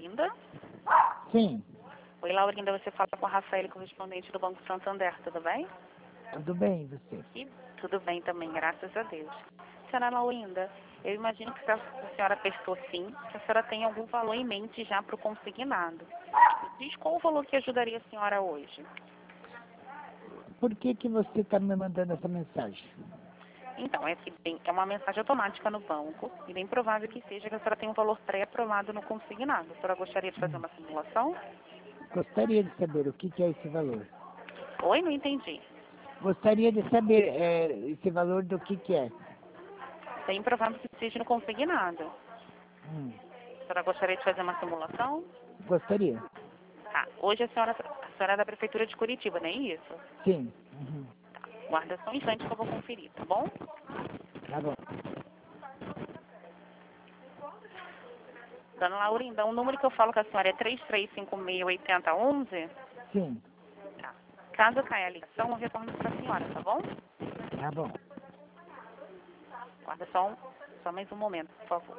Laurinda? Sim, Oi, Laurinda, você fala com a Rafaela, correspondente do Banco Santander, tudo bem? tudo bem, e você? E tudo bem também, graças a Deus. Senhora Laurinda, eu imagino que a senhora prestou sim, que a senhora tem algum valor em mente já para o consignado. Diz qual o valor que ajudaria a senhora hoje? Por que você está me mandando essa mensagem? Então, é uma mensagem automática no banco e bem provável que seja que a senhora tenha um valor pré-aprovado no consignado. A senhora gostaria de fazer uma simulação? Gostaria de saber o que é esse valor. Oi, não entendi. Gostaria de saber esse valor do que é. Bem provável que seja no consignado. Hum, A senhora gostaria de fazer uma simulação? Gostaria. Tá. Hoje a senhora é da Prefeitura de Curitiba, não é isso? Sim. Uhum. Guarda só um instante que eu vou conferir, tá bom? Tá bom. Dona Laurinda, o número que eu falo com a senhora é 33568011? Sim. Tá. Caso caia a ligação, eu retorno para a senhora, tá bom? Tá bom. Guarda só mais um momento, por favor.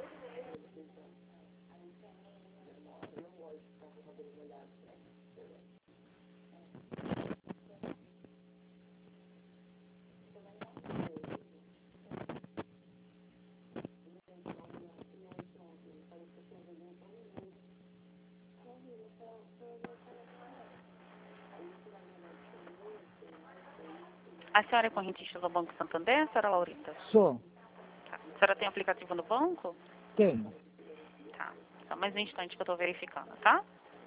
A senhora é correntista do Banco Santander, senhora Laurinda? Sou. Tá. A senhora tem aplicativo no banco? Tenho. Tá. Só mais um instante que eu estou verificando, tá?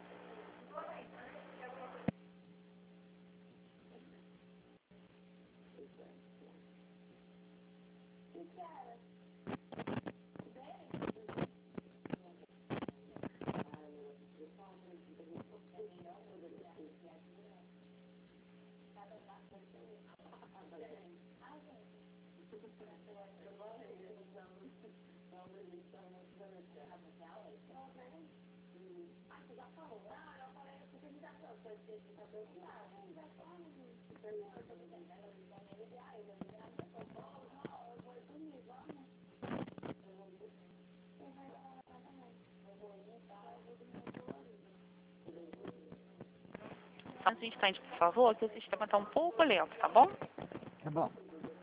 Só mais um instante, por favor, que o sistema está um pouco lento, tá bom? Tá bom.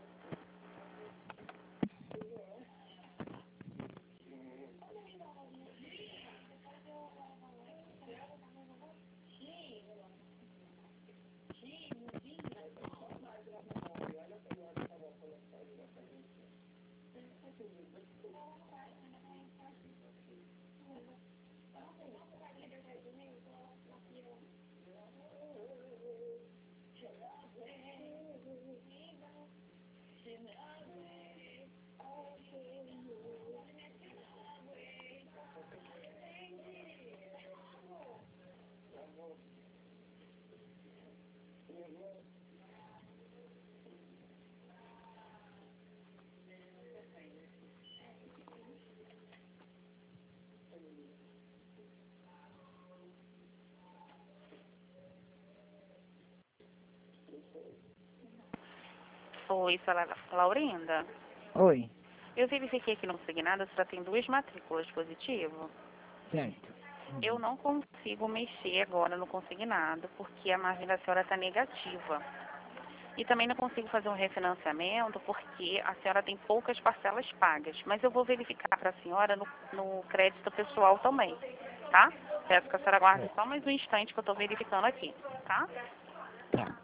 Oi, senhora Laurinda. Oi. Eu verifiquei aqui no consignado, a senhora tem 2 matrículas positivo. Certo. Eu não consigo mexer agora no consignado, porque a margem da senhora está negativa. E também não consigo fazer um refinanciamento, porque a senhora tem poucas parcelas pagas. Mas eu vou verificar para a senhora no crédito pessoal também, tá? Peço que a senhora aguarde só mais um instante que eu estou verificando aqui, tá? Tá.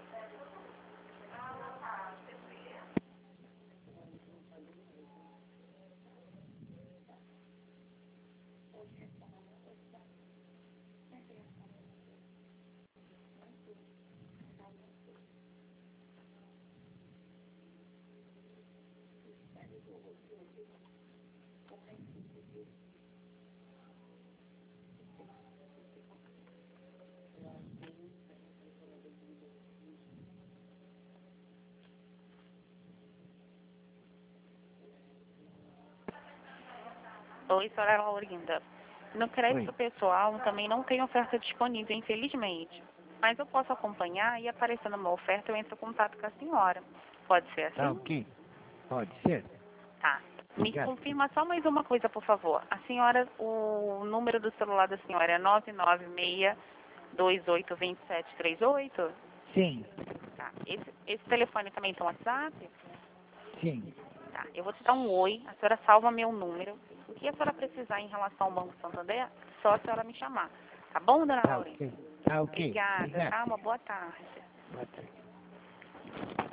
Oi, senhora Laurinda. No crédito Oi. pessoal também não tem oferta disponível, infelizmente. Mas eu posso acompanhar e aparecendo uma oferta eu entro em contato com a senhora. Pode ser Tá assim? ok? Pode ser? Tá. Me Obrigado. confirma só mais uma coisa, por favor. A senhora, o número do celular da senhora é 996282738? Sim, Tá. Esse telefone também tem WhatsApp? sim. Tá. Eu vou te dar um oi, a senhora salva meu número. O que a senhora precisar em relação ao Banco Santander, só a senhora me chamar. Tá bom, dona Tá Lauren? ok. Tá ok. Obrigada, Obrigado. tá? Uma boa tarde. Boa tarde.